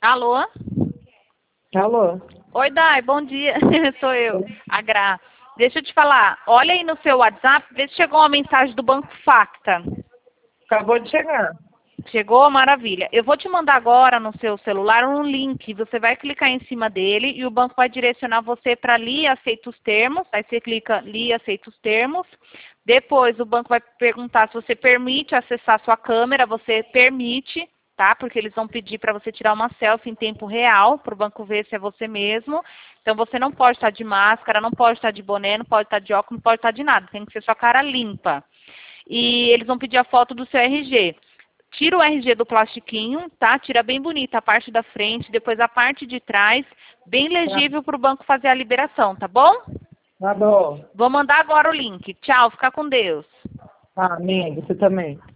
Alô? Alô? Oi, Dai, bom dia. Sou eu, a Gra. Deixa eu te falar. Olha aí no seu WhatsApp, vê se chegou uma mensagem do Banco Facta. Acabou de chegar. Chegou? Maravilha. Eu vou te mandar agora no seu celular um link. Você vai clicar em cima dele e o banco vai direcionar você para ali e aceita os termos. Aí você clica ali e aceita os termos. Depois o banco vai perguntar se você permite acessar sua câmera. Você permite, tá? Porque eles vão pedir para você tirar uma selfie em tempo real, para o banco ver se é você mesmo. Então você não pode estar de máscara, não pode estar de boné, não pode estar de óculos, não pode estar de nada. Tem que ser sua cara limpa. E eles vão pedir a foto do seu RG. Tira o RG do plastiquinho, tá? Tira bem bonita a parte da frente, depois a parte de trás, bem legível para o banco fazer a liberação, tá bom? Tá bom. Vou mandar agora o link. Tchau, fica com Deus. Amém. Você também.